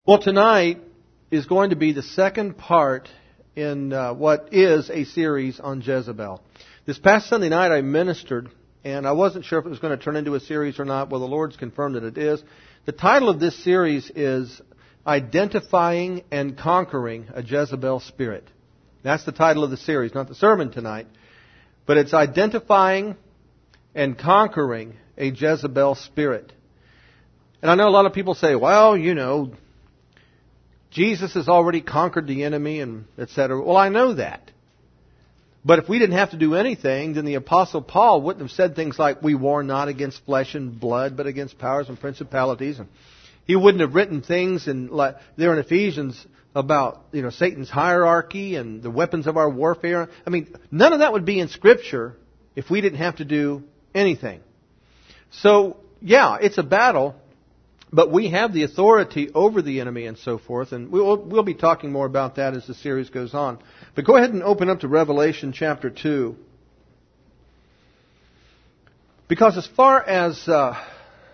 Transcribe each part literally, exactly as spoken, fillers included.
Well, tonight is going to be the second part in uh, what is a series on Jezebel. This past Sunday night I ministered, and I wasn't sure if it was going to turn into a series or not. Well, the Lord's confirmed that it is. The title of this series is Identifying and Conquering a Jezebel Spirit. That's the title of the series, not the sermon tonight. But it's Identifying and Conquering a Jezebel Spirit. And I know a lot of people say, well, you know, Jesus has already conquered the enemy and et cetera. Well, I know that. But if we didn't have to do anything, then the Apostle Paul wouldn't have said things like, we war not against flesh and blood, but against powers and principalities. And he wouldn't have written things in, like, there in Ephesians about, you know, Satan's hierarchy and the weapons of our warfare. I mean, none of that would be in Scripture if we didn't have to do anything. So, yeah, it's a battle. But we have the authority over the enemy and so forth, and we'll, we'll be talking more about that as the series goes on. But go ahead and open up to Revelation chapter two. Because as far as uh,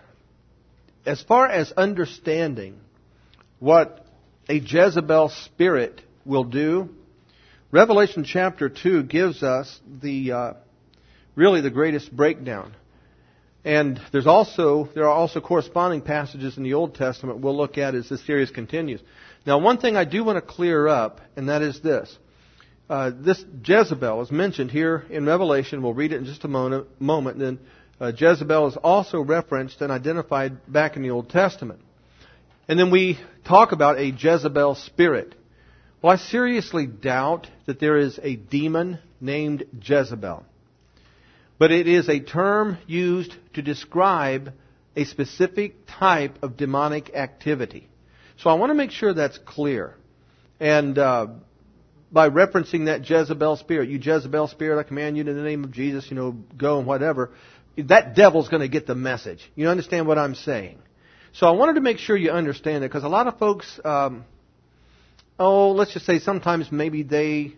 as far as understanding what a Jezebel spirit will do, Revelation chapter two gives us the uh, really the greatest breakdown. And there's also there are also corresponding passages in the Old Testament we'll look at as this series continues. Now, one thing I do want to clear up, and that is this. Uh, this Jezebel is mentioned here in Revelation. We'll read it in just a moment. moment. And then uh, Jezebel is also referenced and identified back in the Old Testament. And then we talk about a Jezebel spirit. Well, I seriously doubt that there is a demon named Jezebel. But it is a term used to describe a specific type of demonic activity. So I want to make sure that's clear. And uh, by referencing that Jezebel spirit, you Jezebel spirit, I command you in the name of Jesus, you know, go and whatever, that devil's going to get the message. You understand what I'm saying? So I wanted to make sure you understand it, because a lot of folks, um, oh, let's just say sometimes maybe they,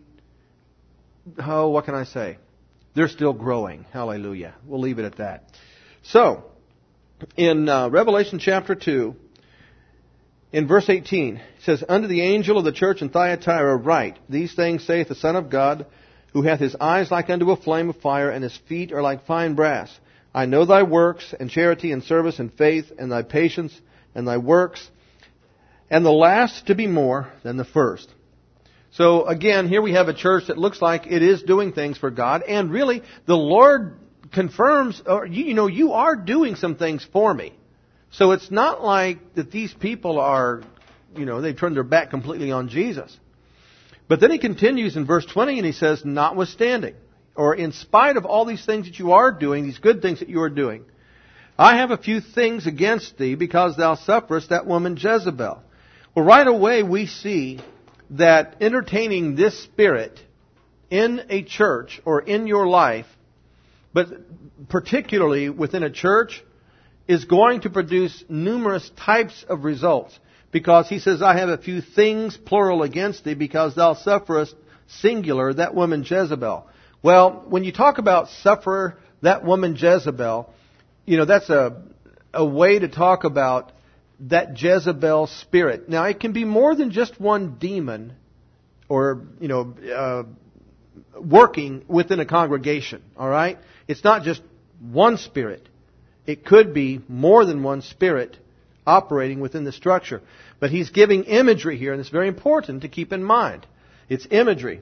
oh, what can I say? They're still growing. Hallelujah. We'll leave it at that. So, in uh, Revelation chapter two, in verse eighteen, it says, Unto the angel of the church in Thyatira write, These things saith the Son of God, who hath his eyes like unto a flame of fire, and his feet are like fine brass. I know thy works, and charity, and service, and faith, and thy patience, and thy works, and the last to be more than the first. So again, here we have a church that looks like it is doing things for God. And really, the Lord confirms, or you know, you are doing some things for me. So it's not like that these people are, you know, they've turned their back completely on Jesus. But then he continues in verse twenty and he says, notwithstanding, or in spite of all these things that you are doing, these good things that you are doing, I have a few things against thee, because thou sufferest that woman Jezebel. Well, right away we see that entertaining this spirit in a church or in your life, but particularly within a church, is going to produce numerous types of results. Because he says, I have a few things, plural, against thee, because thou sufferest, singular, that woman Jezebel. Well, when you talk about suffer that woman Jezebel, you know, that's a, a way to talk about that Jezebel spirit. Now, it can be more than just one demon or, you know, uh, working within a congregation, all right? It's not just one spirit. It could be more than one spirit operating within the structure. But he's giving imagery here, and it's very important to keep in mind. It's imagery.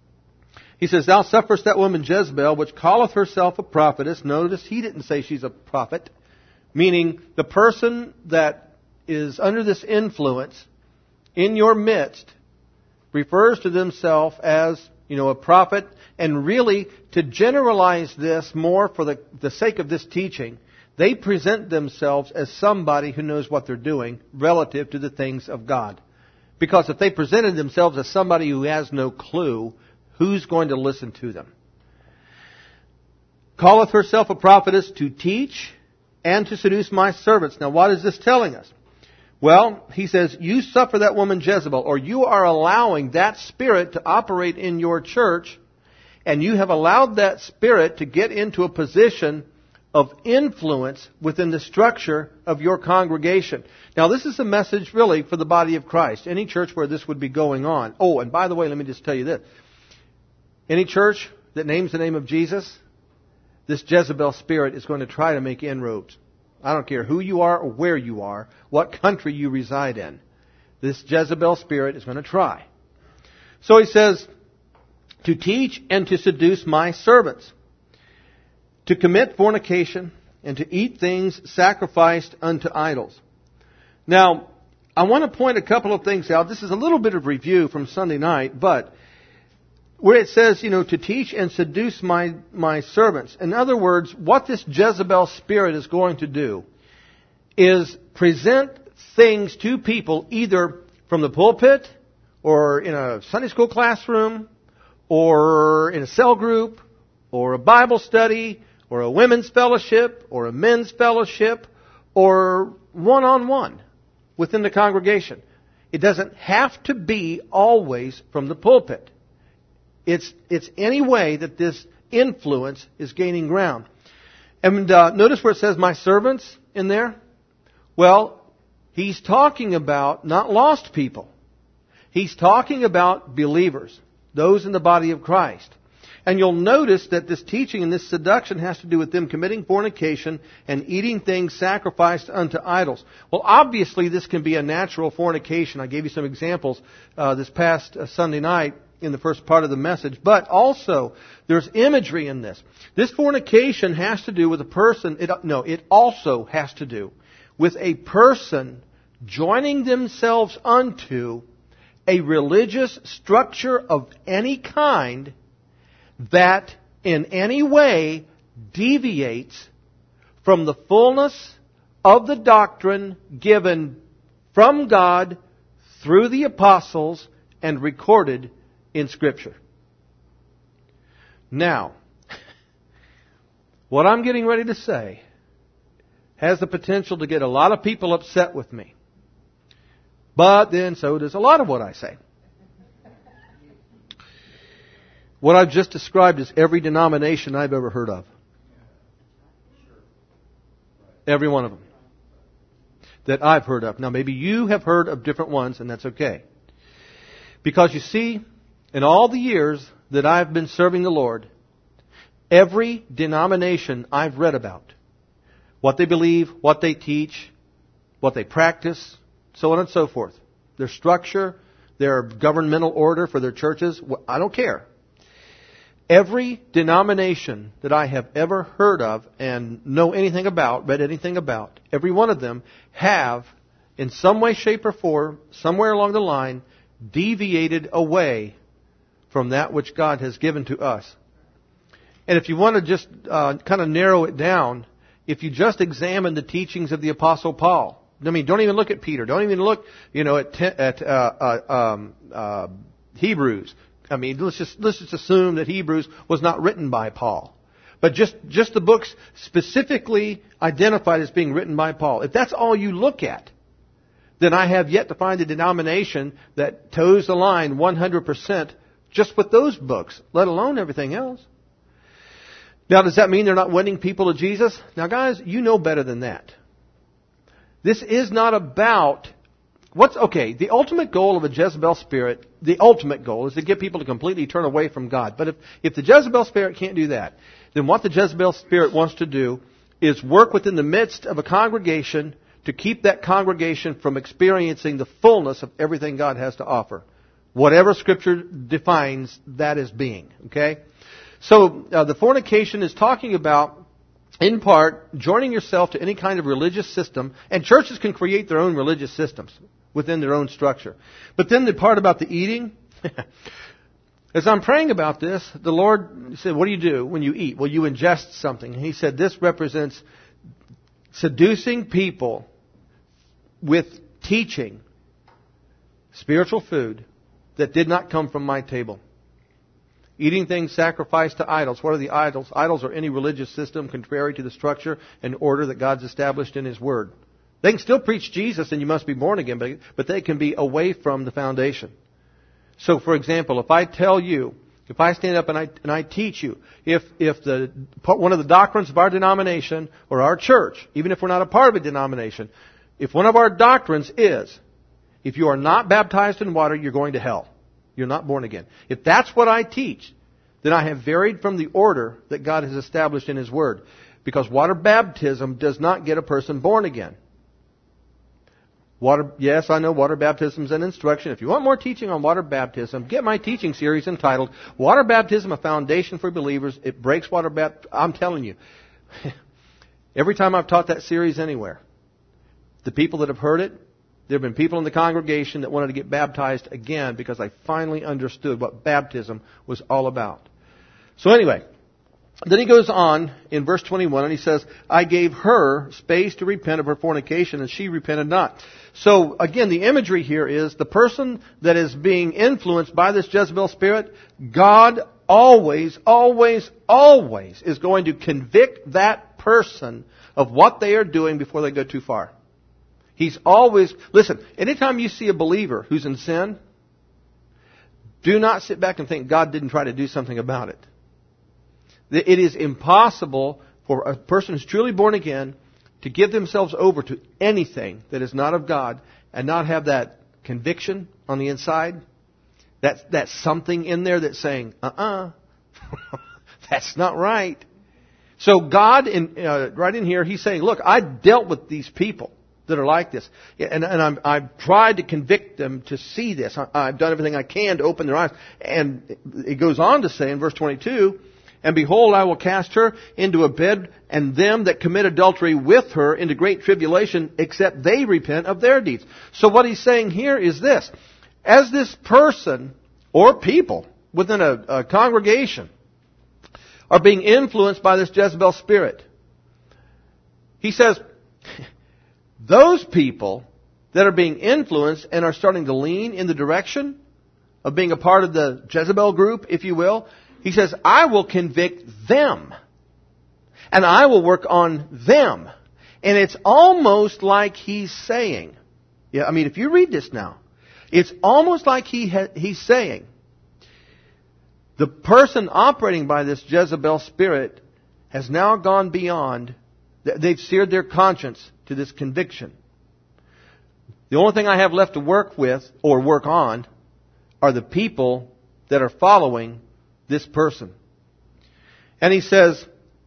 He says, Thou sufferest that woman Jezebel, which calleth herself a prophetess. Notice he didn't say she's a prophet, meaning the person that is under this influence in your midst refers to themselves as, you know, a prophet. And really, to generalize this more for the, the sake of this teaching, they present themselves as somebody who knows what they're doing relative to the things of God. Because if they presented themselves as somebody who has no clue, who's going to listen to them? Calleth herself a prophetess, to teach and to seduce my servants. Now, what is this telling us? Well, he says, you suffer that woman Jezebel, or you are allowing that spirit to operate in your church, and you have allowed that spirit to get into a position of influence within the structure of your congregation. Now, this is a message really for the body of Christ. Any church where this would be going on. Oh, and by the way, let me just tell you this. Any church that names the name of Jesus, this Jezebel spirit is going to try to make inroads. I don't care who you are or where you are, what country you reside in. This Jezebel spirit is going to try. So he says, to teach and to seduce my servants, to commit fornication, and to eat things sacrificed unto idols. Now, I want to point a couple of things out. This is a little bit of review from Sunday night, but where it says, you know, to teach and seduce my, my servants. In other words, what this Jezebel spirit is going to do is present things to people either from the pulpit or in a Sunday school classroom or in a cell group or a Bible study or a women's fellowship or a men's fellowship or one-on-one within the congregation. It doesn't have to be always from the pulpit. It's it's any way that this influence is gaining ground. And uh, notice where it says my servants in there. Well, he's talking about not lost people. He's talking about believers, those in the body of Christ. And you'll notice that this teaching and this seduction has to do with them committing fornication and eating things sacrificed unto idols. Well, obviously this can be a natural fornication. I gave you some examples uh, this past uh, Sunday night in the first part of the message. But also, there's imagery in this. This fornication has to do with a person, it, no, it also has to do with a person joining themselves unto a religious structure of any kind that in any way deviates from the fullness of the doctrine given from God through the apostles and recorded in Scripture. Now, what I'm getting ready to say has the potential to get a lot of people upset with me. But then so does a lot of what I say. What I've just described is every denomination I've ever heard of. Every one of them. That I've heard of. Now maybe you have heard of different ones, and that's okay. Because you see, in all the years that I've been serving the Lord, every denomination I've read about, what they believe, what they teach, what they practice, so on and so forth, their structure, their governmental order for their churches, I don't care. Every denomination that I have ever heard of and know anything about, read anything about, every one of them have, in some way, shape, or form, somewhere along the line, deviated away from that which God has given to us. And if you want to just uh, kind of narrow it down, if you just examine the teachings of the Apostle Paul, I mean, don't even look at Peter, don't even look, you know, at, at uh, uh, um, uh, Hebrews. I mean, let's just let's just assume that Hebrews was not written by Paul, but just just the books specifically identified as being written by Paul. If that's all you look at, then I have yet to find a denomination that toes the line one hundred percent just with those books, let alone everything else. Now, does that mean they're not winning people to Jesus? Now, guys, you know better than that. This is not about what's okay. The ultimate goal of a Jezebel spirit, the ultimate goal is to get people to completely turn away from God. But if if the Jezebel spirit can't do that, then what the Jezebel spirit wants to do is work within the midst of a congregation to keep that congregation from experiencing the fullness of everything God has to offer. Whatever Scripture defines that as being. Okay? So, uh, the fornication is talking about, in part, joining yourself to any kind of religious system. And churches can create their own religious systems within their own structure. But then the part about the eating, as I'm praying about this, the Lord said, what do you do when you eat? Well, you ingest something. And He said, this represents seducing people with teaching spiritual food that did not come from my table. Eating things sacrificed to idols. What are the idols? Idols are any religious system contrary to the structure and order that God's established in His Word. They can still preach Jesus and you must be born again, but, but they can be away from the foundation. So, for example, if I tell you, If I stand up and I, and I teach you, if, if the, one of the doctrines of our denomination or our church, even if we're not a part of a denomination, if one of our doctrines is, if you are not baptized in water, you're going to hell. You're not born again. If that's what I teach, then I have varied from the order that God has established in His Word. Because water baptism does not get a person born again. Water, yes, I know water baptism is an instruction. If you want more teaching on water baptism, get my teaching series entitled Water Baptism, a Foundation for Believers. It breaks water baptism. I'm telling you, every time I've taught that series anywhere, the people that have heard it, there have been people in the congregation that wanted to get baptized again because they finally understood what baptism was all about. So anyway, then he goes on in verse twenty-one and he says, I gave her space to repent of her fornication and she repented not. So again, the imagery here is the person that is being influenced by this Jezebel spirit, God always, always, always is going to convict that person of what they are doing before they go too far. He's always, listen, anytime you see a believer who's in sin, do not sit back and think God didn't try to do something about it. It is impossible for a person who's truly born again to give themselves over to anything that is not of God and not have that conviction on the inside. That's, that's something in there that's saying, uh-uh, that's not right. So God, in, uh, right in here, He's saying, look, I dealt with these people that are like this. And, and I'm, I've tried to convict them to see this. I, I've done everything I can to open their eyes. And it goes on to say in verse twenty-two, and behold, I will cast her into a bed, and them that commit adultery with her into great tribulation, except they repent of their deeds. So what he's saying here is this. As this person, or people, within a, a congregation, are being influenced by this Jezebel spirit, he says, those people that are being influenced and are starting to lean in the direction of being a part of the Jezebel group, if you will, he says, I will convict them. And I will work on them. And it's almost like he's saying, yeah, I mean, if you read this now, it's almost like he ha- he's saying, the person operating by this Jezebel spirit has now gone beyond, they've seared their conscience to this conviction. The only thing I have left to work with, or work on, are the people that are following this person. And he says,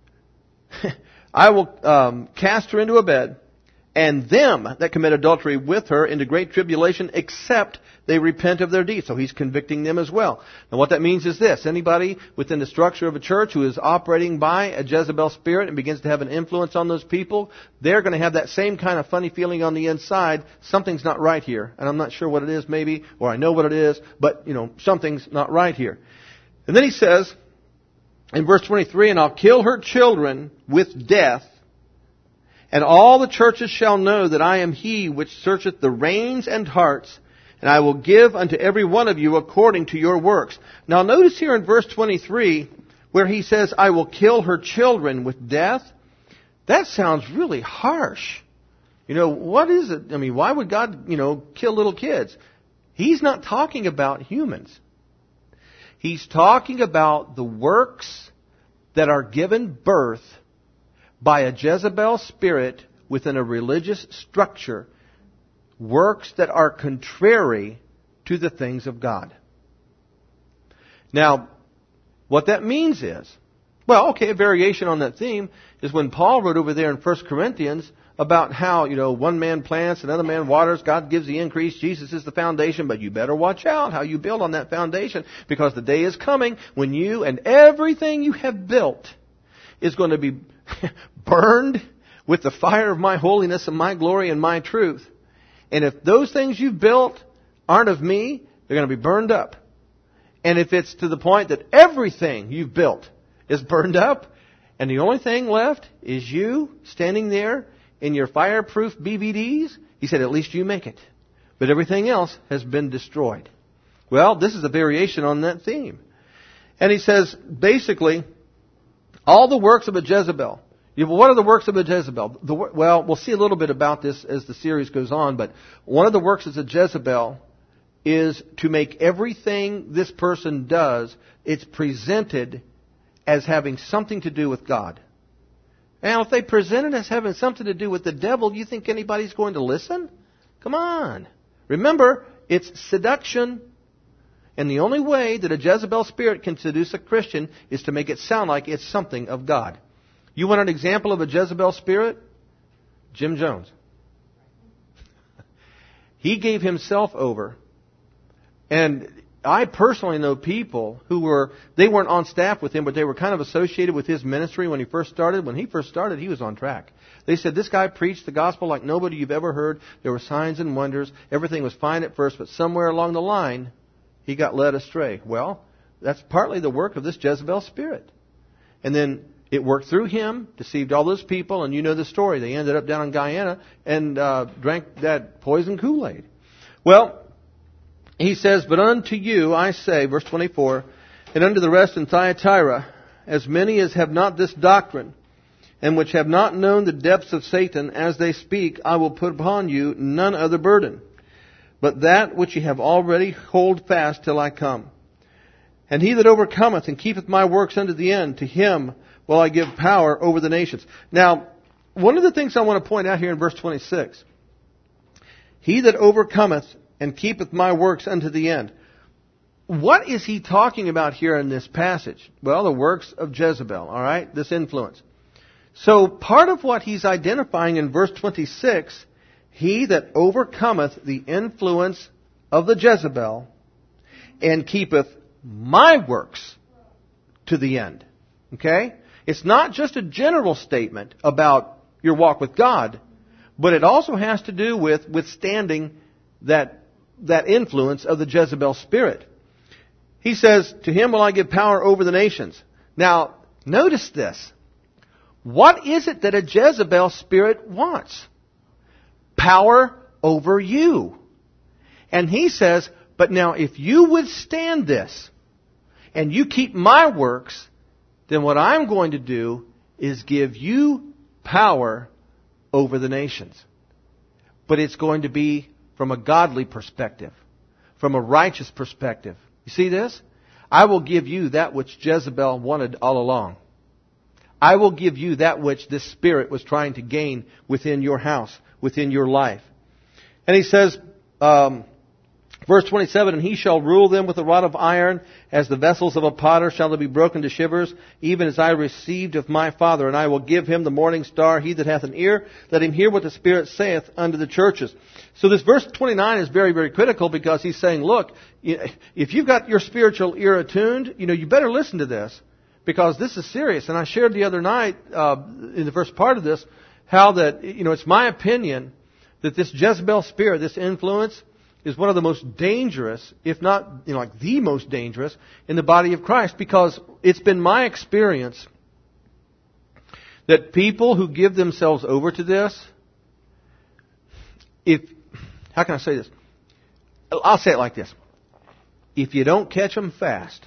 I will um, cast her into a bed, and them that commit adultery with her into great tribulation, except they repent of their deeds. So he's convicting them as well. Now what that means is this. Anybody within the structure of a church who is operating by a Jezebel spirit and begins to have an influence on those people, they're going to have that same kind of funny feeling on the inside. Something's not right here. And I'm not sure what it is maybe, or I know what it is, but, you know, something's not right here. And then he says, in verse twenty-three, and I'll kill her children with death, and all the churches shall know that I am He which searcheth the reins and hearts, and I will give unto every one of you according to your works. Now notice here in verse twenty-three, where he says, I will kill her children with death. That sounds really harsh. You know, what is it? I mean, why would God, you know, kill little kids? He's not talking about humans. He's talking about the works that are given birth by a Jezebel spirit within a religious structure, works that are contrary to the things of God. Now, what that means is, well, okay, a variation on that theme is when Paul wrote over there in First Corinthians about how, you know, one man plants, another man waters, God gives the increase, Jesus is the foundation, but you better watch out how you build on that foundation, because the day is coming when you and everything you have built is going to be burned with the fire of my holiness and my glory and my truth. And if those things you've built aren't of me, they're going to be burned up. And if it's to the point that everything you've built is burned up, and the only thing left is you standing there in your fireproof B V Ds, he said, at least you make it. But everything else has been destroyed. Well, this is a variation on that theme. And he says, basically, all the works of a Jezebel. You, what are the works of a Jezebel? The, well, we'll see a little bit about this as the series goes on, but one of the works of a Jezebel is to make everything this person does, it's presented as having something to do with God. Now, if they present it as having something to do with the devil, you think anybody's going to listen? Come on. Remember, it's seduction. And the only way that a Jezebel spirit can seduce a Christian is to make it sound like it's something of God. You want an example of a Jezebel spirit? Jim Jones. He gave himself over. And I personally know people who were, they weren't on staff with him, but they were kind of associated with his ministry when he first started. When he first started, he was on track. They said, this guy preached the gospel like nobody you've ever heard. There were signs and wonders. Everything was fine at first, but somewhere along the line, he got led astray. Well, that's partly the work of this Jezebel spirit. And then it worked through him, deceived all those people, and you know the story. They ended up down in Guyana and uh, drank that poison Kool-Aid. Well, he says, but unto you I say, verse twenty-four, and unto the rest in Thyatira, as many as have not this doctrine, and which have not known the depths of Satan, as they speak, I will put upon you none other burden, but that which ye have already hold fast till I come. And he that overcometh and keepeth my works unto the end, to him will I give power over the nations. Now, one of the things I want to point out here in verse twenty-six, he that overcometh and keepeth my works unto the end. What is he talking about here in this passage? Well, the works of Jezebel, all right, this influence. So part of what he's identifying in verse twenty-six, he that overcometh the influence of the Jezebel and keepeth my works to the end. Okay? It's not just a general statement about your walk with God, but it also has to do with withstanding that that influence of the Jezebel spirit. He says, to him will I give power over the nations. Now, notice this. What is it that a Jezebel spirit wants? Power over you. And he says, but now if you withstand this, and you keep my works, then what I'm going to do is give you power over the nations. But it's going to be from a godly perspective, from a righteous perspective. You see this? I will give you that which Jezebel wanted all along. I will give you that which this spirit was trying to gain within your house, within your life. And he says, um, verse twenty-seven, and he shall rule them with a rod of iron, as the vessels of a potter shall they be broken to shivers, even as I received of my Father. And I will give him the morning star. He that hath an ear, let him hear what the Spirit saith unto the churches. So this verse twenty-nine is very, very critical, because he's saying, look, if you've got your spiritual ear attuned, you know, you better listen to this, because this is serious. And I shared the other night, uh, in the first part of this, how that, you know, it's my opinion that this Jezebel spirit, this influence, is one of the most dangerous, if not, you know, like the most dangerous in the body of Christ, because it's been my experience that people who give themselves over to this, if, how can I say this? I'll say it like this. If you don't catch them fast,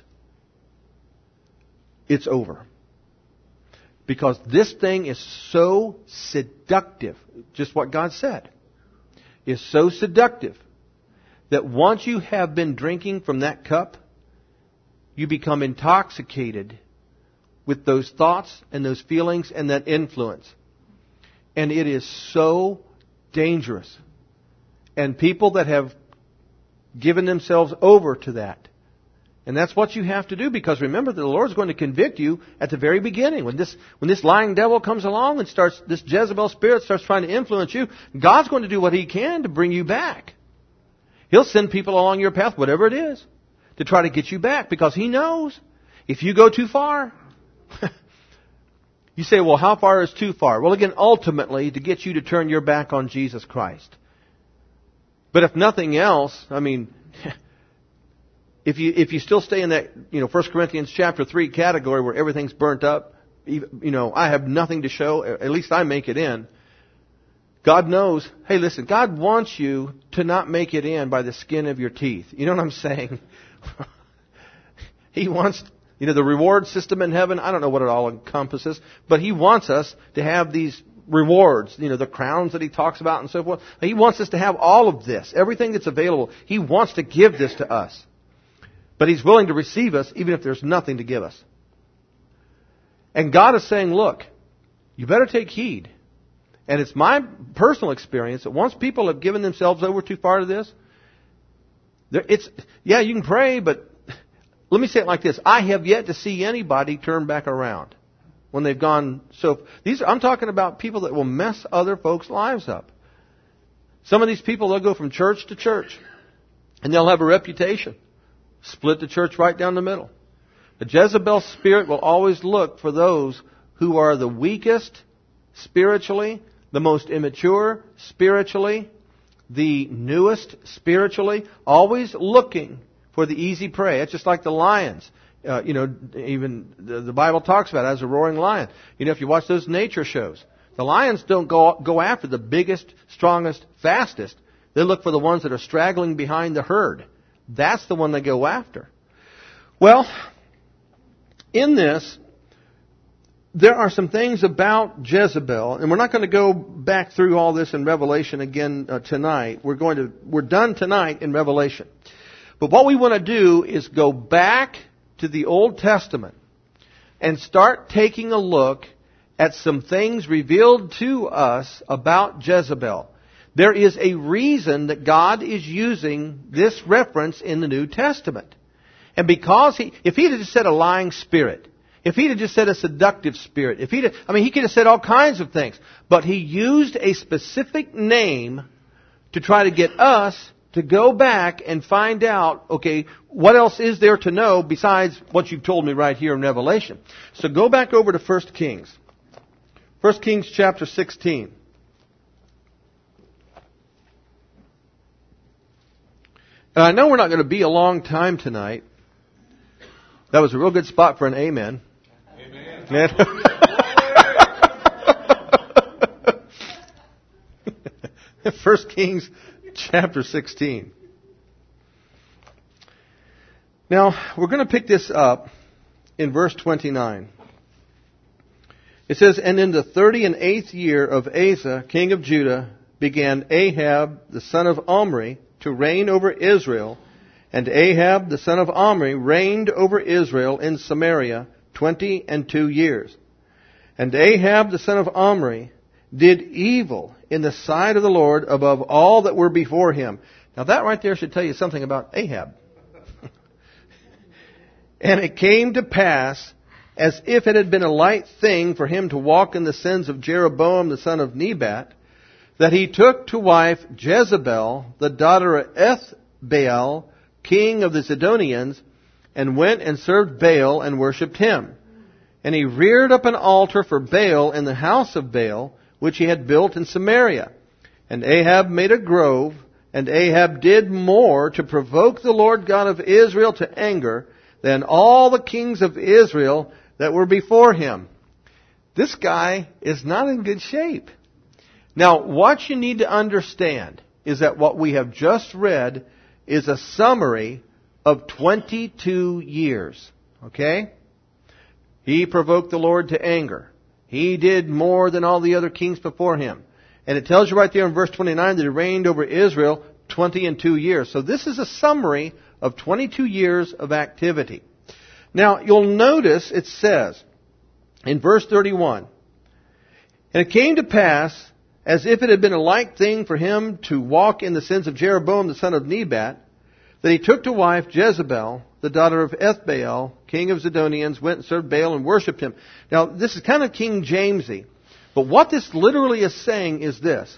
it's over. Because this thing is so seductive, just what God said, is so seductive, that once you have been drinking from that cup, you become intoxicated with those thoughts and those feelings and that influence. And it is so dangerous. And people that have given themselves over to that. And that's what you have to do, because remember that the Lord's going to convict you at the very beginning. When this when this lying devil comes along and starts, this Jezebel spirit starts trying to influence you, God's going to do what He can to bring you back. He'll send people along your path, whatever it is, to try to get you back, because He knows if you go too far. You say, well, how far is too far? Well, again, ultimately, to get you to turn your back on Jesus Christ. But if nothing else, I mean, if you if you still stay in that, you know, First Corinthians chapter three category where everything's burnt up, you know, I have nothing to show, at least I make it in. God knows, hey, listen, God wants you to not make it in by the skin of your teeth. You know what I'm saying? He wants, you know, the reward system in heaven, I don't know what it all encompasses, but He wants us to have these rewards, you know, the crowns that he talks about and so forth. He wants us to have all of this, everything that's available. He wants to give this to us. But He's willing to receive us even if there's nothing to give us. And God is saying, look, you better take heed. And it's my personal experience that once people have given themselves over too far to this, it's, yeah, you can pray, but let me say it like this. I have yet to see anybody turn back around when they've gone so. These I'm talking about people that will mess other folks' lives up. Some of these people, they'll go from church to church, and they'll have a reputation. Split the church right down the middle. The Jezebel spirit will always look for those who are the weakest spiritually, the most immature spiritually, the newest spiritually, always looking for the easy prey. It's just like the lions. Uh, you know, even the, the Bible talks about it as a roaring lion. You know, if you watch those nature shows, the lions don't go go after the biggest, strongest, fastest. They look for the ones that are straggling behind the herd. That's the one they go after. Well, in this, there are some things about Jezebel, and we're not going to go back through all this in Revelation again uh, tonight. We're going to we're done tonight in Revelation. But what we want to do is go back to the Old Testament and start taking a look at some things revealed to us about Jezebel. There is a reason that God is using this reference in the New Testament. And because he, if he had just said a lying spirit, if he had just said a seductive spirit, if he, I mean, he could have said all kinds of things. But he used a specific name to try to get us to go back and find out, okay, what else is there to know besides what you've told me right here in Revelation? So go back over to First Kings. First Kings chapter sixteen. And I know we're not going to be a long time tonight. That was a real good spot for an amen. Amen. First Kings chapter sixteen. Now, we're going to pick this up in verse twenty-nine. It says, "And in the thirty and eighth year of Asa, king of Judah, began Ahab, the son of Omri, to reign over Israel. And Ahab, the son of Omri, reigned over Israel in Samaria twenty and two years. And Ahab, the son of Omri, did evil in the sight of the Lord above all that were before him." Now that right there should tell you something about Ahab. "And it came to pass, as if it had been a light thing for him to walk in the sins of Jeroboam the son of Nebat, that he took to wife Jezebel, the daughter of Ethbaal, king of the Zidonians, and went and served Baal and worshipped him. And he reared up an altar for Baal in the house of Baal, which he had built in Samaria. And Ahab made a grove, and Ahab did more to provoke the Lord God of Israel to anger than all the kings of Israel that were before him." This guy is not in good shape. Now, what you need to understand is that what we have just read is a summary of twenty-two years. Okay? He provoked the Lord to anger. He did more than all the other kings before him. And it tells you right there in verse twenty-nine that he reigned over Israel twenty and two years. So this is a summary of twenty-two years of activity. Now, you'll notice it says in verse thirty-one, "And it came to pass, as if it had been a like thing for him to walk in the sins of Jeroboam the son of Nebat, that he took to wife Jezebel, the daughter of Ethbaal, king of Zidonians, went and served Baal and worshipped him." Now, this is kind of King Jamesy. But what this literally is saying is this.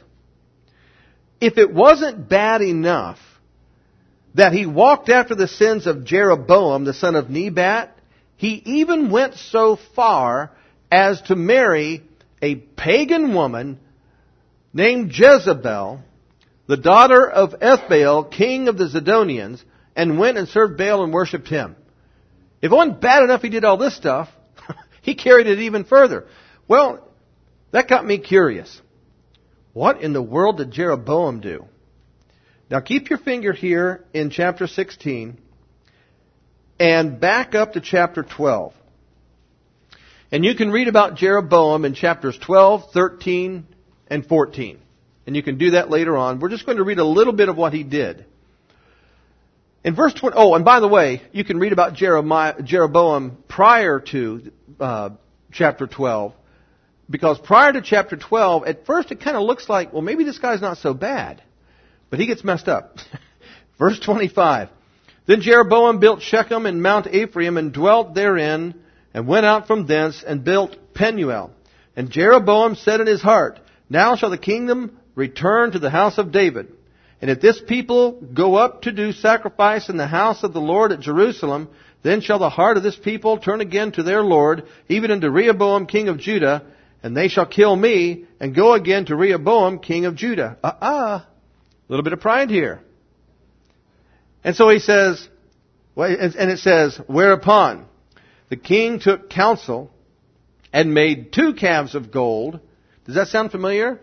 If it wasn't bad enough that he walked after the sins of Jeroboam, the son of Nebat, he even went so far as to marry a pagan woman named Jezebel, the daughter of Ethbaal, king of the Zidonians, and went and served Baal and worshipped him. If it wasn't bad enough he did all this stuff, he carried it even further. Well, that got me curious. What in the world did Jeroboam do? Now keep your finger here in chapter sixteen and back up to chapter twelve. And you can read about Jeroboam in chapters twelve, thirteen, and fourteen. And you can do that later on. We're just going to read a little bit of what he did. In verse twenty, oh, and by the way, you can read about Jeremiah, Jeroboam prior to uh, chapter twelve. Because prior to chapter twelve, at first it kind of looks like, well, maybe this guy's not so bad. But he gets messed up. Verse twenty-five. Then Jeroboam built Shechem in Mount Ephraim and dwelt therein, and went out from thence and built Penuel. And Jeroboam said in his heart, Now shall the kingdom return to the house of David. And if this people go up to do sacrifice in the house of the Lord at Jerusalem, then shall the heart of this people turn again to their Lord, even unto Rehoboam king of Judah, and they shall kill me, and go again to Rehoboam king of Judah. Uh-uh. A little bit of pride here. And so he says, and it says, Whereupon the king took counsel and made two calves of gold. Does that sound familiar?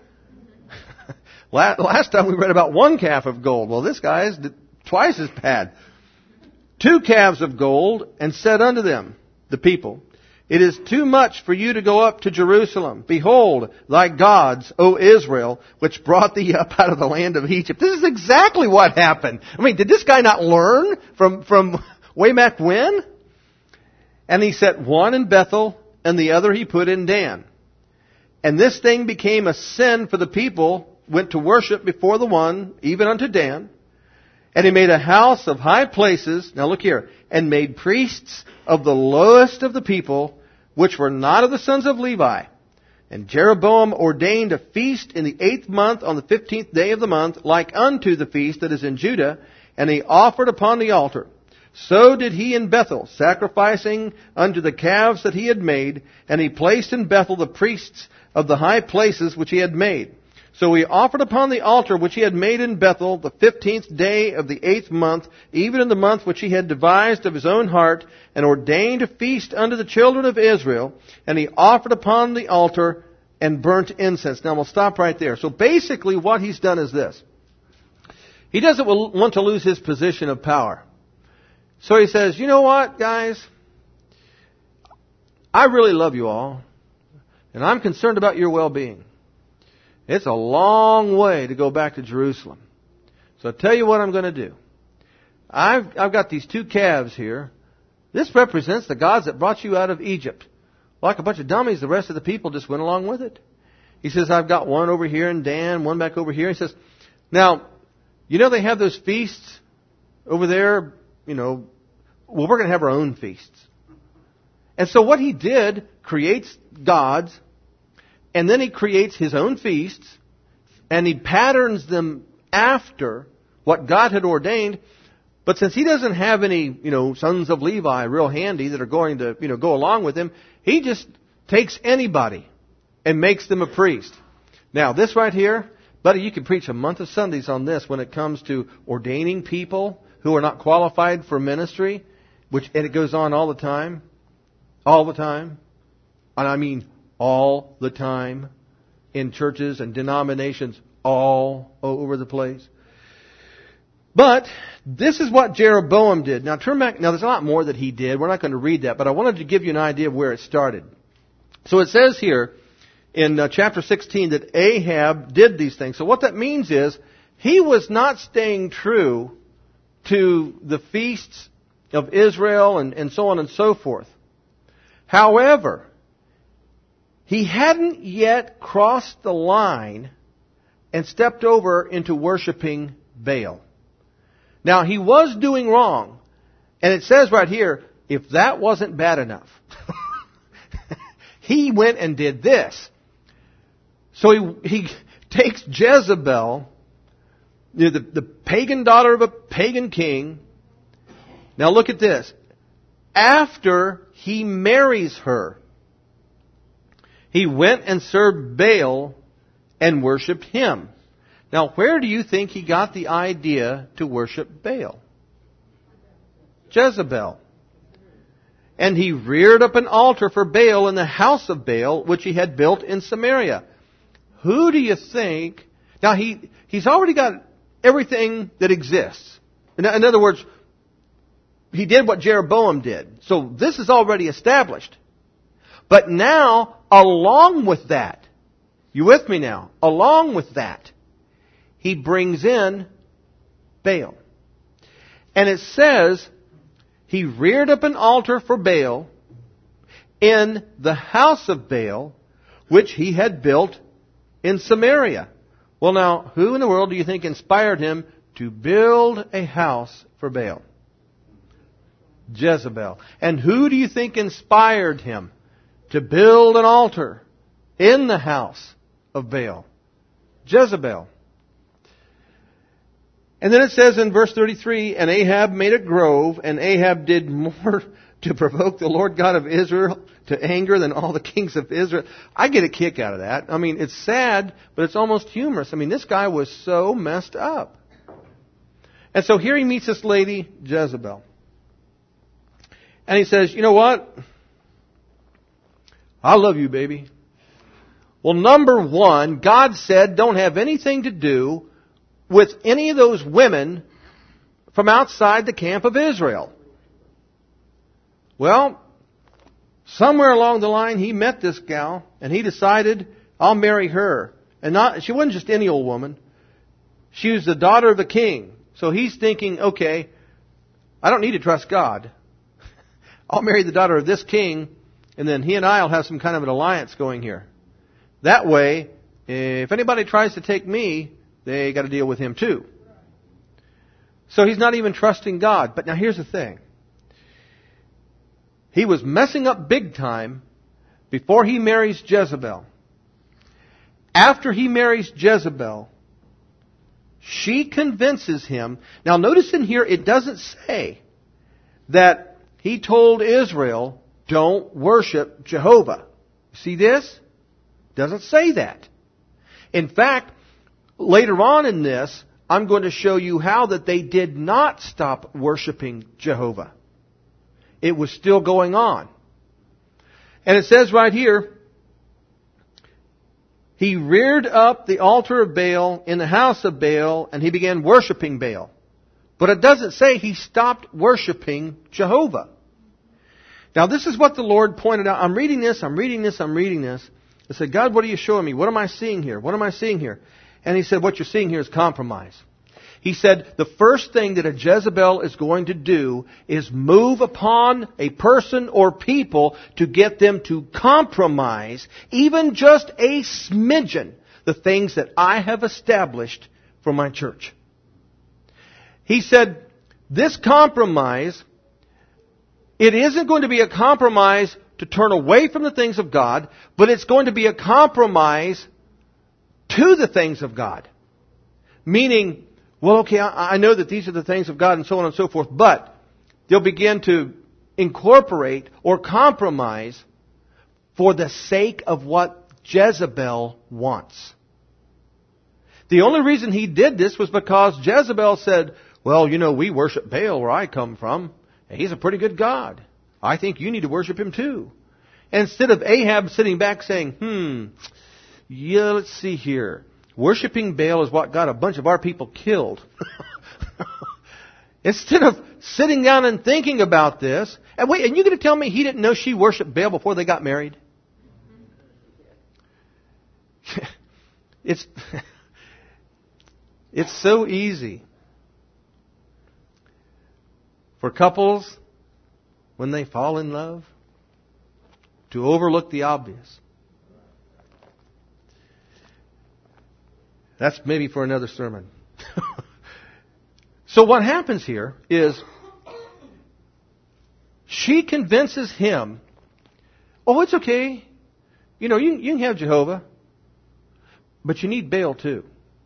Last time we read about one calf of gold. Well, this guy is twice as bad. Two calves of gold, and said unto them, the people, It is too much for you to go up to Jerusalem. Behold, thy gods, O Israel, which brought thee up out of the land of Egypt. This is exactly what happened. I mean, did this guy not learn from, from way back when? And he set one in Bethel, and the other he put in Dan. And this thing became a sin for the people, went to worship before the one, even unto Dan. And he made a house of high places, now look here, and made priests of the lowest of the people, which were not of the sons of Levi. And Jeroboam ordained a feast in the eighth month on the fifteenth day of the month, like unto the feast that is in Judah, and he offered upon the altar. So did he in Bethel, sacrificing unto the calves that he had made, and he placed in Bethel the priests of the high places which he had made. So he offered upon the altar which he had made in Bethel the fifteenth day of the eighth month, even in the month which he had devised of his own heart, and ordained a feast unto the children of Israel. And he offered upon the altar and burnt incense. Now we'll stop right there. So basically what he's done is this. He doesn't want to lose his position of power. So he says, you know what, guys? I really love you all, and I'm concerned about your well-being. It's a long way to go back to Jerusalem. So I'll tell you what I'm going to do. I've, I've got these two calves here. This represents the gods that brought you out of Egypt. Like a bunch of dummies, the rest of the people just went along with it. He says, I've got one over here in Dan, one back over here. He says, now, you know they have those feasts over there, you know, well, we're going to have our own feasts. And so what he did, creates gods, and then he creates his own feasts, and he patterns them after what God had ordained. But since he doesn't have any, you know, sons of Levi real handy that are going to, you know, go along with him, he just takes anybody and makes them a priest. Now, this right here, buddy, you can preach a month of Sundays on this when it comes to ordaining people who are not qualified for ministry, which, and it goes on all the time, all the time, and I mean all the time, in churches and denominations all over the place. But this is what Jeroboam did. Now turn back. Now there's a lot more that he did. We're not going to read that, but I wanted to give you an idea of where it started. So it says here in uh, chapter sixteen that Ahab did these things. So what that means is he was not staying true to the feasts of Israel and, and so on and so forth. However, he hadn't yet crossed the line and stepped over into worshiping Baal. Now, he was doing wrong. And it says right here, if that wasn't bad enough, he went and did this. So he, he takes Jezebel, you know, the, the pagan daughter of a pagan king. Now look at this. After he marries her, he went and served Baal and worshipped him. Now, where do you think he got the idea to worship Baal? Jezebel. And he reared up an altar for Baal in the house of Baal, which he had built in Samaria. Who do you think? Now, he, he's already got everything that exists. In, in other words, he did what Jeroboam did. So this is already established. But now, along with that, you with me now? Along with that, he brings in Baal. And it says, he reared up an altar for Baal in the house of Baal, which he had built in Samaria. Well now, who in the world do you think inspired him to build a house for Baal? Jezebel. And who do you think inspired him to build an altar in the house of Baal? Jezebel. And then it says in verse thirty-three, and Ahab made a grove, and Ahab did more to provoke the Lord God of Israel to anger than all the kings of Israel. I get a kick out of that. I mean, it's sad, but it's almost humorous. I mean, this guy was so messed up. And so here he meets this lady, Jezebel. And he says, you know what? I love you, baby. Well, number one, God said don't have anything to do with any of those women from outside the camp of Israel. Well, somewhere along the line he met this gal and he decided, I'll marry her. And not, she wasn't just any old woman. She was the daughter of a king. So he's thinking, okay, I don't need to trust God. I'll marry the daughter of this king, and then he and I will have some kind of an alliance going here. That way, if anybody tries to take me, they got to deal with him too. So he's not even trusting God. But now here's the thing. He was messing up big time before he marries Jezebel. After he marries Jezebel, she convinces him. Now notice in here it doesn't say that he told Israel, don't worship Jehovah. See this? Doesn't say that. In fact, later on in this, I'm going to show you how that they did not stop worshiping Jehovah. It was still going on. And it says right here, he reared up the altar of Baal in the house of Baal, and he began worshiping Baal. But it doesn't say he stopped worshiping Jehovah. Now this is what the Lord pointed out. I'm reading this, I'm reading this, I'm reading this. I said, God, what are you showing me? What am I seeing here? What am I seeing here? And he said, what you're seeing here is compromise. He said, the first thing that a Jezebel is going to do is move upon a person or people to get them to compromise, even just a smidgen, the things that I have established for my church. He said, this compromise, it isn't going to be a compromise to turn away from the things of God, but it's going to be a compromise to the things of God. Meaning, well, okay, I, I know that these are the things of God and so on and so forth, but they'll begin to incorporate or compromise for the sake of what Jezebel wants. The only reason he did this was because Jezebel said, well, you know, we worship Baal where I come from. And he's a pretty good God. I think you need to worship him too. And instead of Ahab sitting back saying, hmm, yeah, let's see here. Worshipping Baal is what got a bunch of our people killed. Instead of sitting down and thinking about this, and wait, and you're going to tell me he didn't know she worshipped Baal before they got married? It's, it's so easy for couples, when they fall in love, to overlook the obvious. That's maybe for another sermon. So what happens here is she convinces him, oh, it's okay. You know, you, you can have Jehovah, but you need Baal too.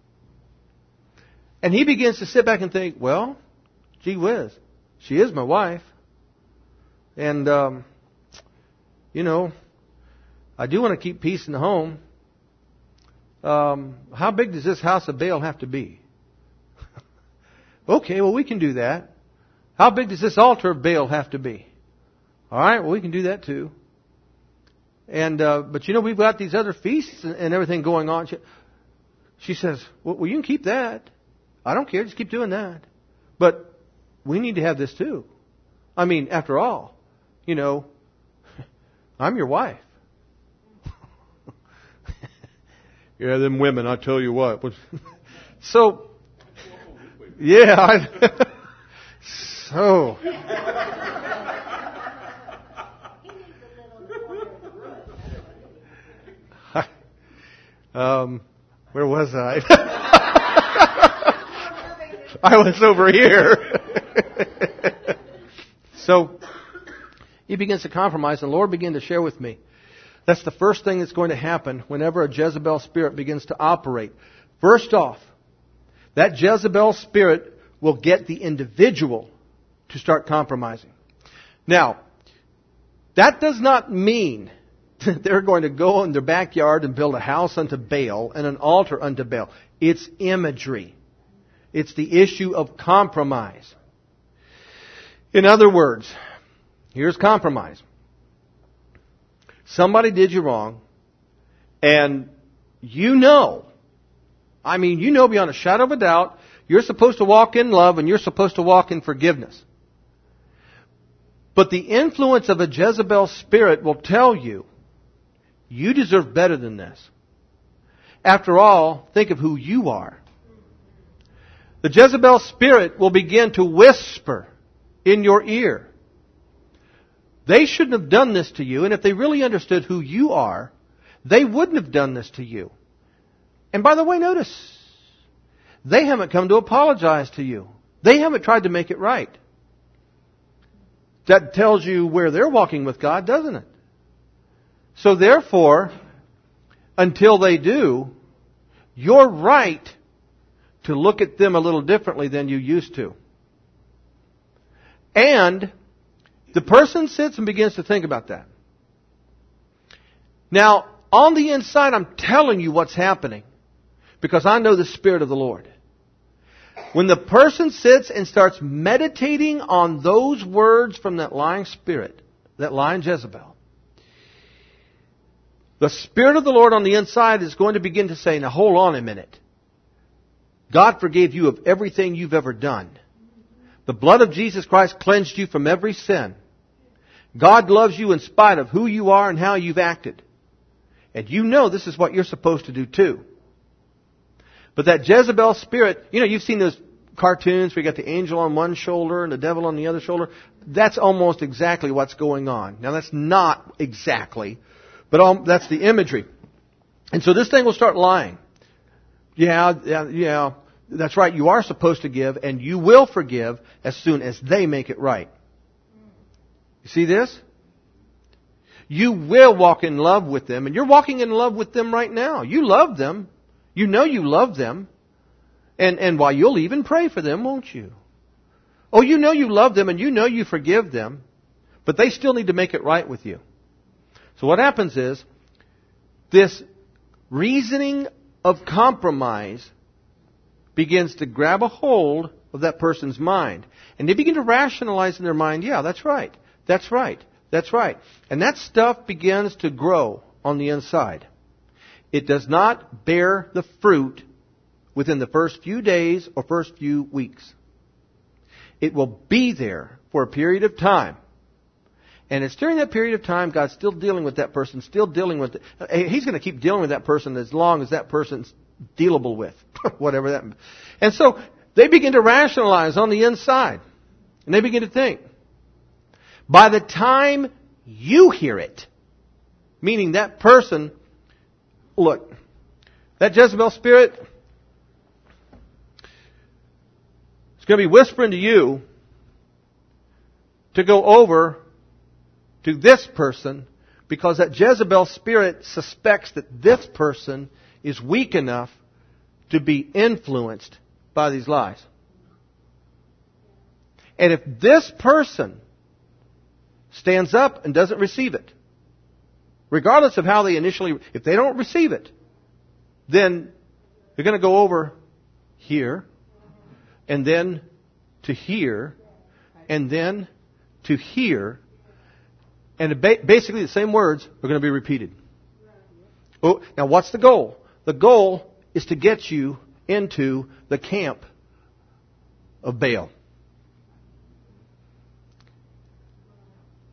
And he begins to sit back and think, well, gee whiz, she is my wife. And, um, you know, I do want to keep peace in the home. Um, how big does this house of Baal have to be? Okay, well, we can do that. How big does this altar of Baal have to be? All right, well, we can do that too. And, uh, but you know, we've got these other feasts and everything going on. She, she says, well, well, you can keep that. I don't care. Just keep doing that. But we need to have this too. I mean, after all, you know, I'm your wife. Yeah, them women, I tell you what. So, yeah, I, so. Um, where was I? I was over here. So, he begins to compromise, and the Lord began to share with me. That's the first thing that's going to happen whenever a Jezebel spirit begins to operate. First off, that Jezebel spirit will get the individual to start compromising. Now, that does not mean that they're going to go in their backyard and build a house unto Baal and an altar unto Baal. It's imagery. It's the issue of compromise. In other words, here's compromise. Somebody did you wrong, and you know, I mean, you know beyond a shadow of a doubt, you're supposed to walk in love and you're supposed to walk in forgiveness. But the influence of a Jezebel spirit will tell you, you deserve better than this. After all, think of who you are. The Jezebel spirit will begin to whisper in your ear. They shouldn't have done this to you, and if they really understood who you are, they wouldn't have done this to you. And by the way, notice, they haven't come to apologize to you. They haven't tried to make it right. That tells you where they're walking with God, doesn't it? So therefore, until they do, you're right to look at them a little differently than you used to. And the person sits and begins to think about that. Now, on the inside, I'm telling you what's happening because I know the Spirit of the Lord. When the person sits and starts meditating on those words from that lying spirit, that lying Jezebel, the Spirit of the Lord on the inside is going to begin to say, now hold on a minute. God forgave you of everything you've ever done. The blood of Jesus Christ cleansed you from every sin. God loves you in spite of who you are and how you've acted. And you know this is what you're supposed to do too. But that Jezebel spirit, you know, you've seen those cartoons where you got the angel on one shoulder and the devil on the other shoulder. That's almost exactly what's going on. Now that's not exactly, but all, that's the imagery. And so this thing will start lying. Yeah, yeah, yeah, that's right. You are supposed to give and you will forgive as soon as they make it right. You see this? You will walk in love with them, and you're walking in love with them right now. You love them. You know you love them. And, and why, you'll even pray for them, won't you? Oh, you know you love them, and you know you forgive them, but they still need to make it right with you. So what happens is, this reasoning of compromise begins to grab a hold of that person's mind. And they begin to rationalize in their mind, yeah, that's right. That's right. That's right. And that stuff begins to grow on the inside. It does not bear the fruit within the first few days or first few weeks. It will be there for a period of time. And it's during that period of time God's still dealing with that person, still dealing with it. He's going to keep dealing with that person as long as that person's dealable with, whatever that means. And so they begin to rationalize on the inside. And they begin to think. By the time you hear it, meaning that person, look, that Jezebel spirit is going to be whispering to you to go over to this person because that Jezebel spirit suspects that this person is weak enough to be influenced by these lies. And if this person stands up and doesn't receive it, regardless of how they initially, if they don't receive it, then they're going to go over here, and then to here, and then to here, and basically the same words are going to be repeated. Oh, now what's the goal? The goal is to get you into the camp of Baal.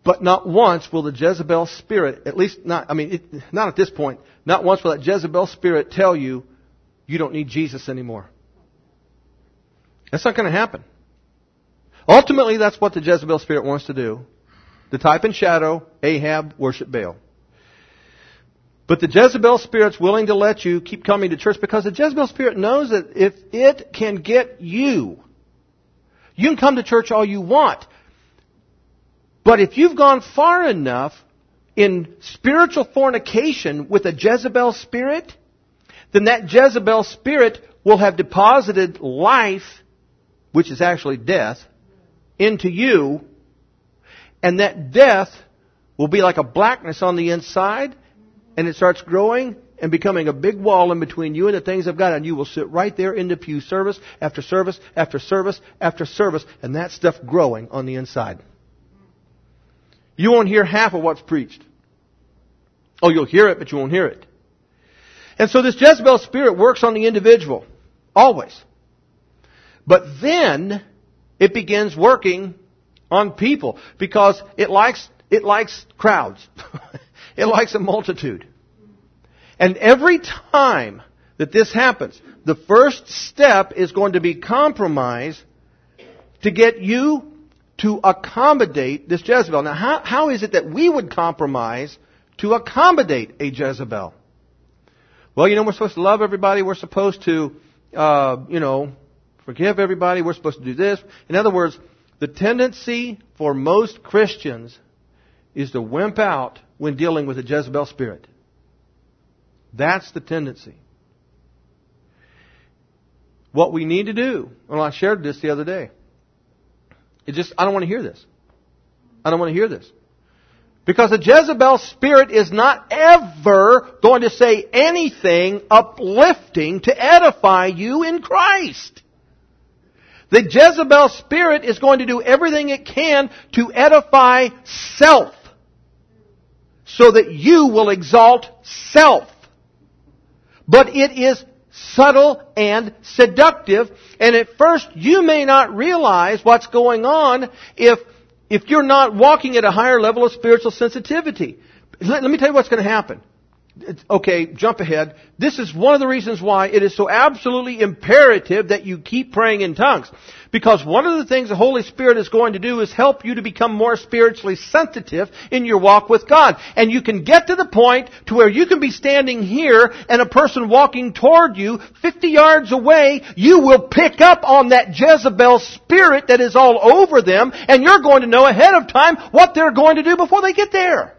But not once will the Jezebel spirit, at least not, I mean, it, not at this point, not once will that Jezebel spirit tell you, you don't need Jesus anymore. That's not going to happen. Ultimately, that's what the Jezebel spirit wants to do. The type and shadow, Ahab, worship Baal. But the Jezebel spirit's willing to let you keep coming to church because the Jezebel spirit knows that if it can get you, you can come to church all you want. But if you've gone far enough in spiritual fornication with a Jezebel spirit, then that Jezebel spirit will have deposited life, which is actually death, into you, and that death will be like a blackness on the inside, and it starts growing and becoming a big wall in between you and the things of God, and you will sit right there in the pew, service after service after service after service, and that stuff growing on the inside. You won't hear half of what's preached. Oh, you'll hear it, but you won't hear it. And so this Jezebel spirit works on the individual, always. But then it begins working on people because it likes it likes crowds. It likes a multitude. And every time that this happens, the first step is going to be compromise to get you to accommodate this Jezebel. Now, how, how is it that we would compromise to accommodate a Jezebel? Well, you know, we're supposed to love everybody. We're supposed to, uh, you know, forgive everybody. We're supposed to do this. In other words, the tendency for most Christians is to wimp out when dealing with a Jezebel spirit. That's the tendency. What we need to do, well, I shared this the other day. It just, I don't want to hear this. I don't want to hear this. Because the Jezebel spirit is not ever going to say anything uplifting to edify you in Christ. The Jezebel spirit is going to do everything it can to edify self, so that you will exalt self. But it is subtle and seductive, and at first you may not realize what's going on if if you're not walking at a higher level of spiritual sensitivity. Let, let me tell you what's going to happen. It's, okay, jump ahead. This is one of the reasons why it is so absolutely imperative that you keep praying in tongues. Because one of the things the Holy Spirit is going to do is help you to become more spiritually sensitive in your walk with God. And you can get to the point to where you can be standing here and a person walking toward you fifty yards away, you will pick up on that Jezebel spirit that is all over them, and you're going to know ahead of time what they're going to do before they get there.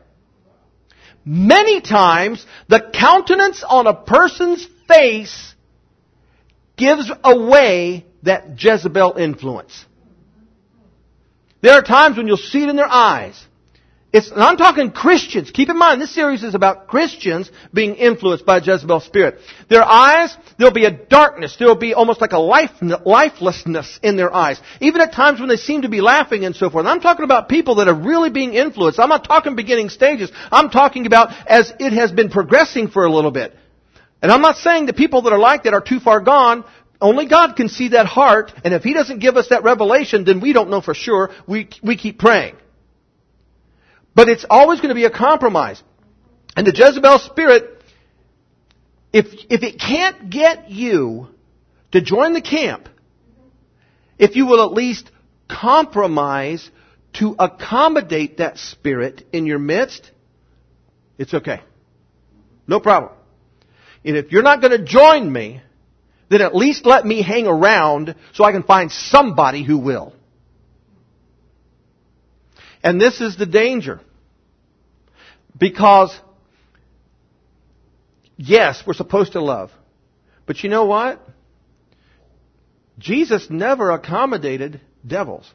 Many times, the countenance on a person's face gives away that Jezebel influence. There are times when you'll see it in their eyes. It's, and I'm talking Christians. Keep in mind, this series is about Christians being influenced by Jezebel spirit. Their eyes, there'll be a darkness. There'll be almost like a life, lifelessness in their eyes. Even at times when they seem to be laughing and so forth. And I'm talking about people that are really being influenced. I'm not talking beginning stages. I'm talking about as it has been progressing for a little bit. And I'm not saying the people that are like that are too far gone. Only God can see that heart. And if He doesn't give us that revelation, then we don't know for sure. We, we keep praying. But it's always going to be a compromise. And the Jezebel spirit, if, if it can't get you to join the camp, if you will at least compromise to accommodate that spirit in your midst, it's okay. No problem. And if you're not going to join me, then at least let me hang around so I can find somebody who will. And this is the danger. Because, yes, we're supposed to love. But you know what? Jesus never accommodated devils.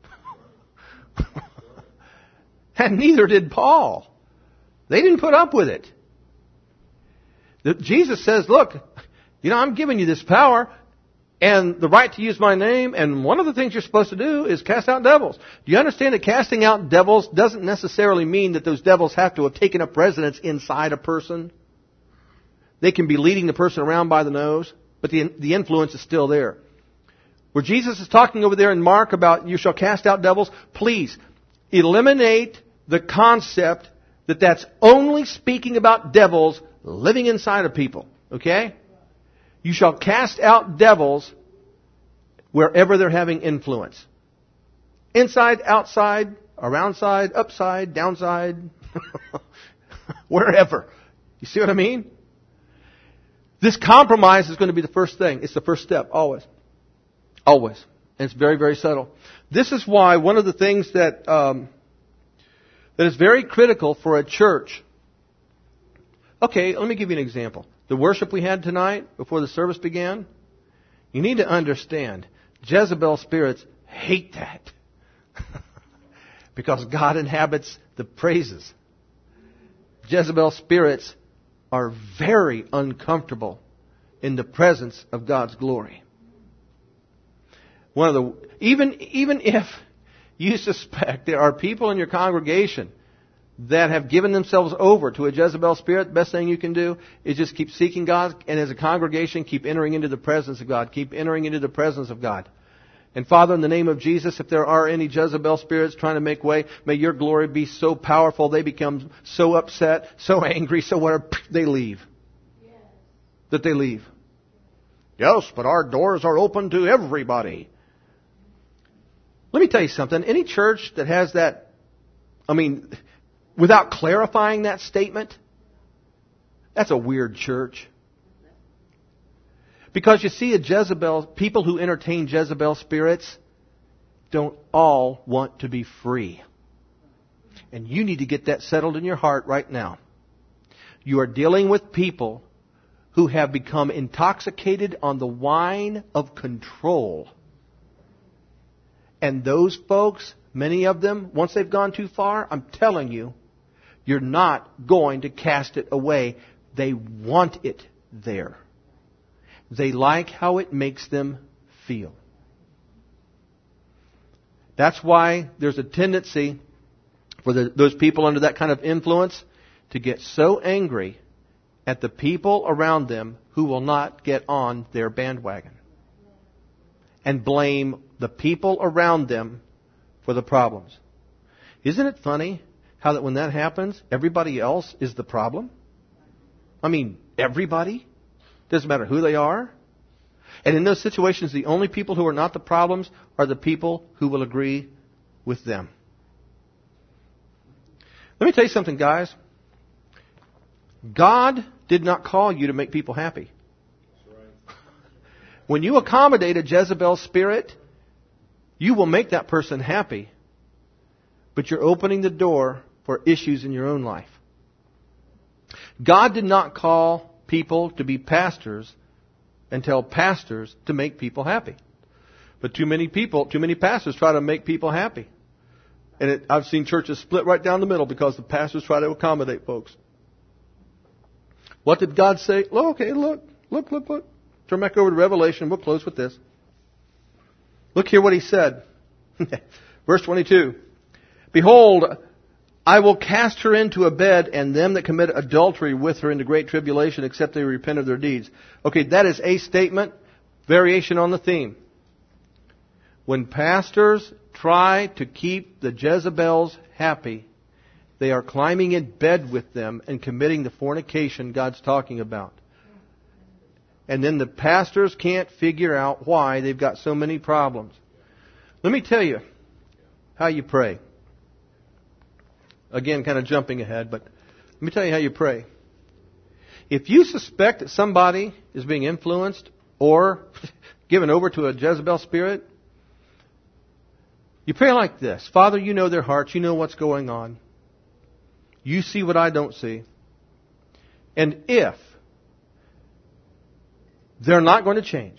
And neither did Paul. They didn't put up with it. Jesus says, look, you know, I'm giving you this power and the right to use my name, and one of the things you're supposed to do is cast out devils. Do you understand that casting out devils doesn't necessarily mean that those devils have to have taken up residence inside a person? They can be leading the person around by the nose, but the, the influence is still there. Where Jesus is talking over there in Mark about you shall cast out devils, please eliminate the concept that that's only speaking about devils living inside of people. Okay? You shall cast out devils wherever they're having influence. Inside, outside, around side, upside, downside, wherever. You see what I mean? This compromise is going to be the first thing. It's the first step, always. Always. And it's very, very subtle. This is why one of the things that um, that is very critical for a church. Okay, let me give you an example. The worship we had tonight before the service began, you need to understand, Jezebel spirits hate that. Because God inhabits the praises. Jezebel spirits are very uncomfortable in the presence of God's glory. One of the even even if you suspect there are people in your congregation that have given themselves over to a Jezebel spirit, the best thing you can do is just keep seeking God, and as a congregation, keep entering into the presence of God. Keep entering into the presence of God. And Father, in the name of Jesus, if there are any Jezebel spirits trying to make way, may your glory be so powerful they become so upset, so angry, so whatever, they leave. Yes. That they leave. Yes, but our doors are open to everybody. Let me tell you something. Any church that has that, I mean, without clarifying that statement, that's a weird church. Because you see, a Jezebel, people who entertain Jezebel spirits don't all want to be free. And you need to get that settled in your heart right now. You are dealing with people who have become intoxicated on the wine of control. And those folks, many of them, once they've gone too far, I'm telling you, you're not going to cast it away. They want it there. They like how it makes them feel. That's why there's a tendency for the, those people under that kind of influence to get so angry at the people around them who will not get on their bandwagon and blame the people around them for the problems. Isn't it funny how that when that happens, everybody else is the problem? I mean, everybody? Doesn't matter who they are. And in those situations, the only people who are not the problems are the people who will agree with them. Let me tell you something, guys. God did not call you to make people happy. That's right. When you accommodate a Jezebel spirit, you will make that person happy, but you're opening the door for issues in your own life. God did not call people to be pastors and tell pastors to make people happy. But too many people, too many pastors try to make people happy. And it, I've seen churches split right down the middle because the pastors try to accommodate folks. What did God say? Oh, okay, look, look, look, look. Turn back over to Revelation. We'll close with this. Look here what he said. Verse twenty-two. Behold, I will cast her into a bed, and them that commit adultery with her into great tribulation, except they repent of their deeds. Okay, that is a statement, variation on the theme. When pastors try to keep the Jezebels happy, they are climbing in bed with them and committing the fornication God's talking about. And then the pastors can't figure out why they've got so many problems. Let me tell you how you pray. Again, kind of jumping ahead, but let me tell you how you pray. If you suspect that somebody is being influenced or given over to a Jezebel spirit, you pray like this. Father, you know their hearts. You know what's going on. You see what I don't see. And if they're not going to change,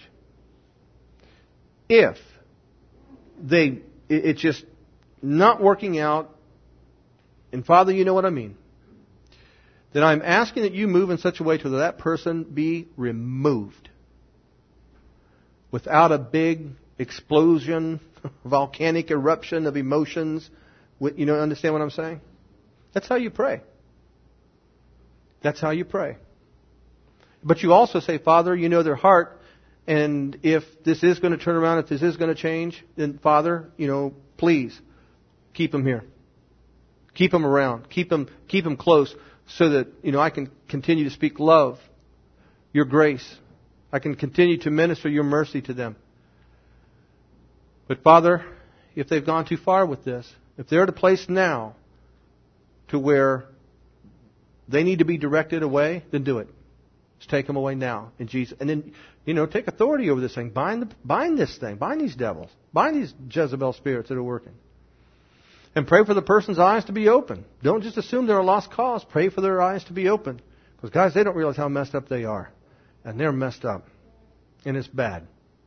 if they, it's just not working out, and Father, you know what I mean, then I'm asking that you move in such a way to that that person be removed without a big explosion, volcanic eruption of emotions. You know, understand what I'm saying? That's how you pray. That's how you pray. But you also say, Father, you know their heart, and if this is going to turn around, if this is going to change, then Father, you know, please keep them here. Keep them around. Keep them, keep them close so that, you know, I can continue to speak love, your grace. I can continue to minister your mercy to them. But Father, if they've gone too far with this, if they're at a place now to where they need to be directed away, then do it. Just take them away now in Jesus. And then, you know, take authority over this thing. Bind the, bind this thing. Bind these devils. Bind these Jezebel spirits that are working. And pray for the person's eyes to be open. Don't just assume they're a lost cause. Pray for their eyes to be open. Because, guys, they don't realize how messed up they are. And they're messed up. And it's bad.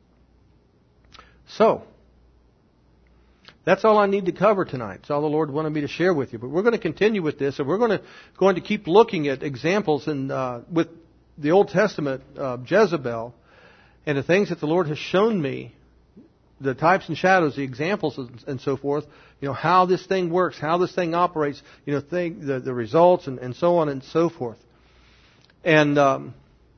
So, that's all I need to cover tonight. It's all the Lord wanted me to share with you. But we're going to continue with this, and we're going to going to keep looking at examples in, uh, with the Old Testament, uh, Jezebel, and the things that the Lord has shown me, the types and shadows, the examples, and, and so forth. You know, how this thing works, how this thing operates. You know, thing, the the results, and, and so on and so forth. And um,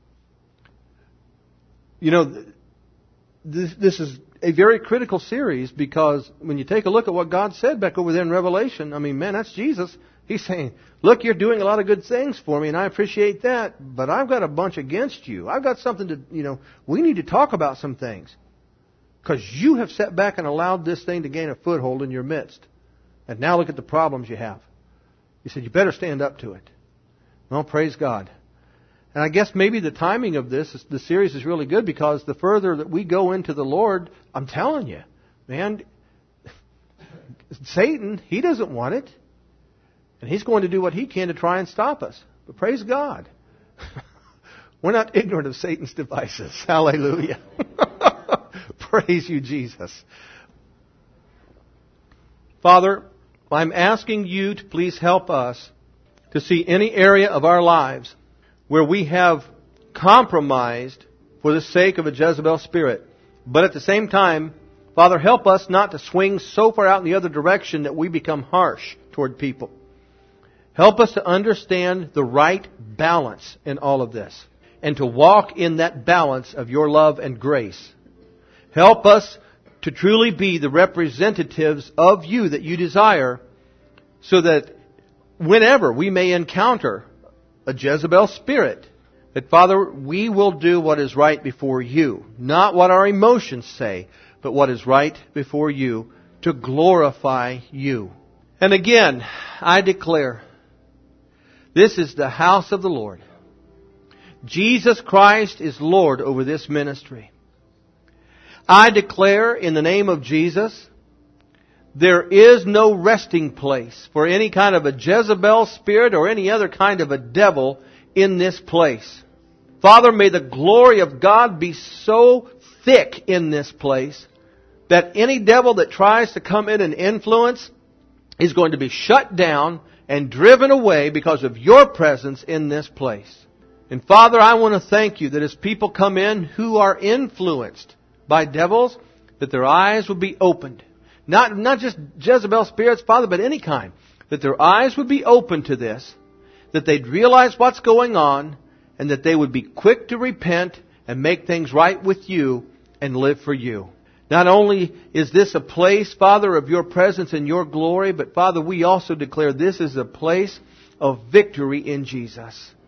you know, this this is a very critical series, because when you take a look at what God said back over there in Revelation, I mean, man, that's Jesus. He's saying, look, you're doing a lot of good things for me, and I appreciate that, but I've got a bunch against you. I've got something to, you know, we need to talk about some things. Because you have sat back and allowed this thing to gain a foothold in your midst. And now look at the problems you have. He said, you better stand up to it. Well, praise God. And I guess maybe the timing of this, the series is really good, because the further that we go into the Lord, I'm telling you, man, Satan, he doesn't want it. And he's going to do what he can to try and stop us. But praise God. We're not ignorant of Satan's devices. Hallelujah. Praise you, Jesus. Father, I'm asking you to please help us to see any area of our lives where we have compromised for the sake of a Jezebel spirit. But at the same time, Father, help us not to swing so far out in the other direction that we become harsh toward people. Help us to understand the right balance in all of this, and to walk in that balance of your love and grace. Help us to truly be the representatives of you that you desire, so that whenever we may encounter a Jezebel spirit, that, Father, we will do what is right before you. Not what our emotions say, but what is right before you, to glorify you. And again, I declare, this is the house of the Lord. Jesus Christ is Lord over this ministry. I declare in the name of Jesus, there is no resting place for any kind of a Jezebel spirit or any other kind of a devil in this place. Father, may the glory of God be so thick in this place that any devil that tries to come in and influence is going to be shut down and driven away because of your presence in this place. And Father, I want to thank you that as people come in who are influenced by devils, that their eyes would be opened. Not, not just Jezebel spirits, Father, but any kind. That their eyes would be open to this, that they'd realize what's going on, and that they would be quick to repent and make things right with you and live for you. Not only is this a place, Father, of your presence and your glory, but Father, we also declare this is a place of victory in Jesus.